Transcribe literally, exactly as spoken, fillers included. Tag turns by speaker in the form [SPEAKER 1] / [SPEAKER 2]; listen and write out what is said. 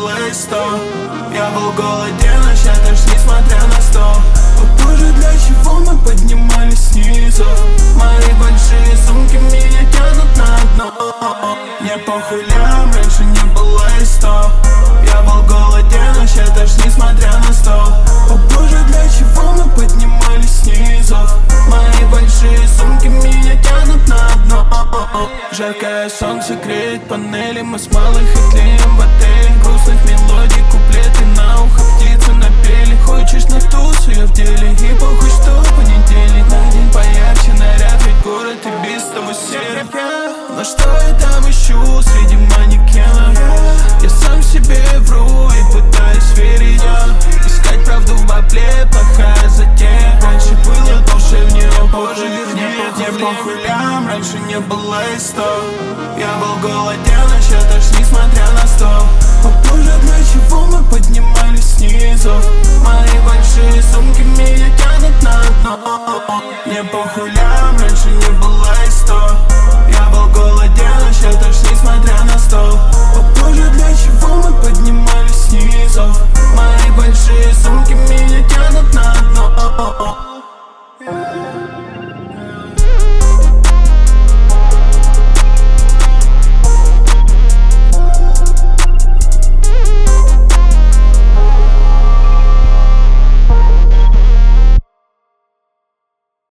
[SPEAKER 1] было и сто. Я был голоден, а считаешь, несмотря на сто. О боже, для чего мы поднимались снизу? Мои большие сумки меня тянут на дно. Не похуй, лям, раньше не было и сто.